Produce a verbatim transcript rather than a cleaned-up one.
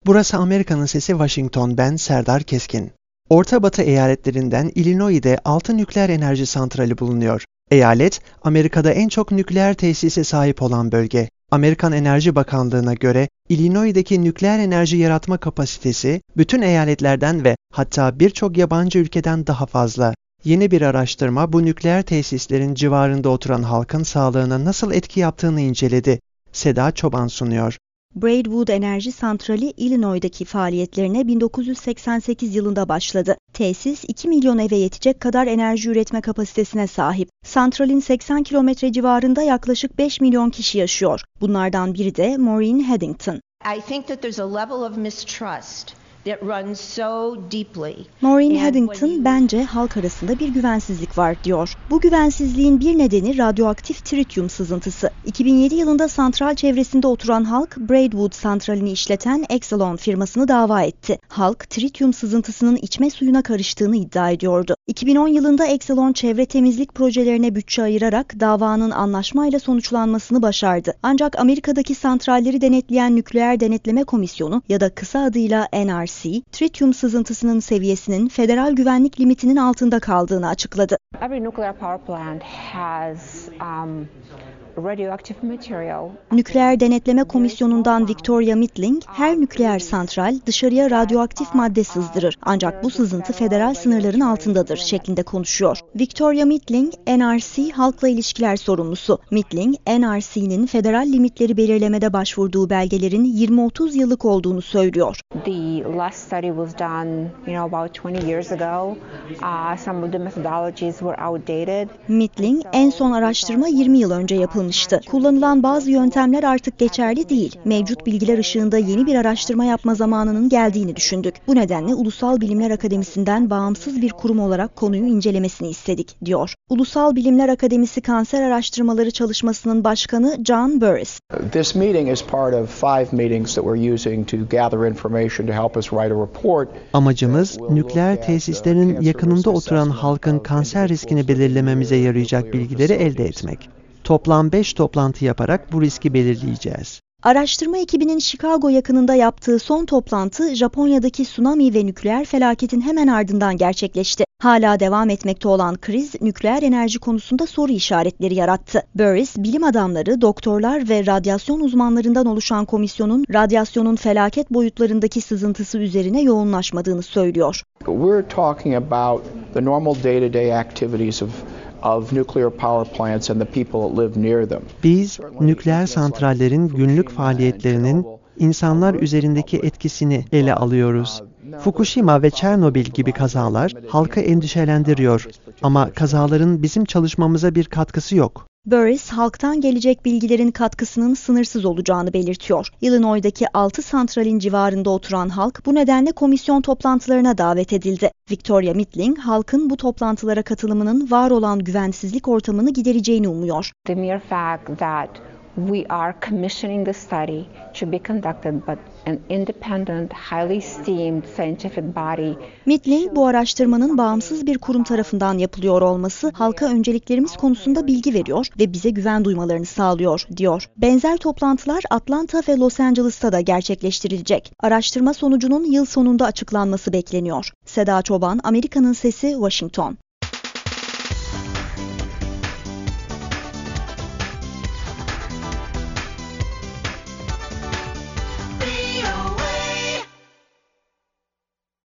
Burası Amerika'nın Sesi Washington, ben Serdar Keskin. Orta Batı eyaletlerinden Illinois'de altı nükleer enerji santrali bulunuyor. Eyalet, Amerika'da en çok nükleer tesise sahip olan bölge. Amerikan Enerji Bakanlığı'na göre Illinois'deki nükleer enerji yaratma kapasitesi bütün eyaletlerden ve hatta birçok yabancı ülkeden daha fazla. Yeni bir araştırma bu nükleer tesislerin civarında oturan halkın sağlığına nasıl etki yaptığını inceledi. Seda Çoban sunuyor. Braidwood Enerji Santrali, Illinois'daki faaliyetlerine bin dokuz yüz seksen sekiz yılında başladı. Tesis, iki milyon eve yetecek kadar enerji üretme kapasitesine sahip. Santralin seksen kilometre civarında yaklaşık beş milyon kişi yaşıyor. Bunlardan biri de Maureen Haddington. I think that there's a level of mistrust that runs so deeply. Maureen Haddington, bence halk arasında bir güvensizlik var diyor. Bu güvensizliğin bir nedeni radyoaktif trityum sızıntısı. iki bin yedi yılında santral çevresinde oturan halk, Braidwood santralini işleten Exelon firmasını dava etti. Halk, trityum sızıntısının içme suyuna karıştığını iddia ediyordu. iki bin on yılında Exelon çevre temizlik projelerine bütçe ayırarak davanın anlaşmayla sonuçlanmasını başardı. Ancak Amerika'daki santralleri denetleyen Nükleer Denetleme Komisyonu ya da kısa adıyla N R C, trityum sızıntısının seviyesinin federal güvenlik limitinin altında kaldığını açıkladı. Every nuclear power plant has um, radioactive material. Nükleer Denetleme Komisyonu'ndan Victoria Mitling, her nükleer santral dışarıya radyoaktif madde sızdırır. Ancak bu sızıntı federal sınırların altındadır şeklinde konuşuyor. Victoria Mitling, N R C halkla ilişkiler sorumlusu. Mitling, N R C'nin federal limitleri belirlemede başvurduğu belgelerin yirmi otuz yıllık olduğunu söylüyor. The last study was done, you know, about twenty years ago. Uh, some of the methodologies were outdated. Mitling, en son araştırma yirmi yıl önce yapılmıştı. Kullanılan bazı yöntemler artık geçerli değil. Mevcut bilgiler ışığında yeni bir araştırma yapma zamanının geldiğini düşündük. Bu nedenle Ulusal Bilimler Akademisi'nden bağımsız bir kurum olarak konuyu incelemesini istedik, diyor. Ulusal Bilimler Akademisi Kanser Araştırmaları Çalışması'nın başkanı John Burris. This meeting is part of five meetings that we're using to gather information to help us write a report. Amacımız, nükleer tesislerin yakınında oturan halkın kanser riskini belirlememize yarayacak bilgileri elde etmek. Toplam beş toplantı yaparak bu riski belirleyeceğiz. Araştırma ekibinin Chicago yakınında yaptığı son toplantı, Japonya'daki tsunami ve nükleer felaketin hemen ardından gerçekleşti. Hala devam etmekte olan kriz, nükleer enerji konusunda soru işaretleri yarattı. Burris, bilim adamları, doktorlar ve radyasyon uzmanlarından oluşan komisyonun radyasyonun felaket boyutlarındaki sızıntısı üzerine yoğunlaşmadığını söylüyor. We're talking about the normal day-to-day activities of of nuclear power plants and the people that live near them. Biz, nükleer santrallerin günlük faaliyetlerinin insanlar üzerindeki etkisini ele alıyoruz. Fukushima ve Çernobil gibi kazalar halkı endişelendiriyor ama kazaların bizim çalışmamıza bir katkısı yok. Burris, halktan gelecek bilgilerin katkısının sınırsız olacağını belirtiyor. Illinois'daki altı santralin civarında oturan halk bu nedenle komisyon toplantılarına davet edildi. Victoria Mitling, halkın bu toplantılara katılımının var olan güvensizlik ortamını gidereceğini umuyor. The mere fact that we are commissioning the study should be conducted by an independent, highly esteemed scientific body. Mitling, bu araştırmanın bağımsız bir kurum tarafından yapılıyor olması halka önceliklerimiz konusunda bilgi veriyor ve bize güven duymalarını sağlıyor, diyor. Benzer toplantılar Atlanta ve Los Angeles'ta da gerçekleştirilecek. Araştırma sonucunun yıl sonunda açıklanması bekleniyor. Seda Çoban, Amerika'nın Sesi, Washington.